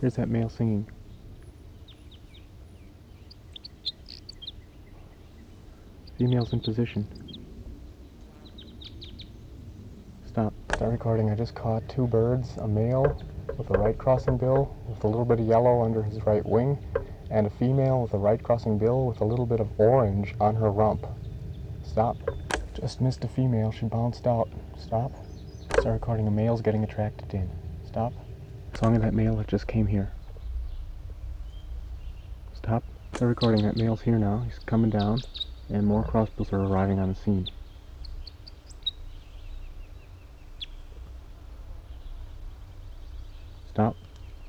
Here's that male singing. Female's in position. Stop. Start recording. I just caught two birds, a male with a right crossing bill with a little bit of yellow under his right wing, and a female with a right crossing bill with a little bit of orange on her rump. Stop. Just missed a female. She bounced out. Stop. Start recording. A male's getting attracted in. Stop. Song of that male that just came here. Stop. Start recording. That male's here now. He's coming down, and more crossbills are arriving on the scene. Stop.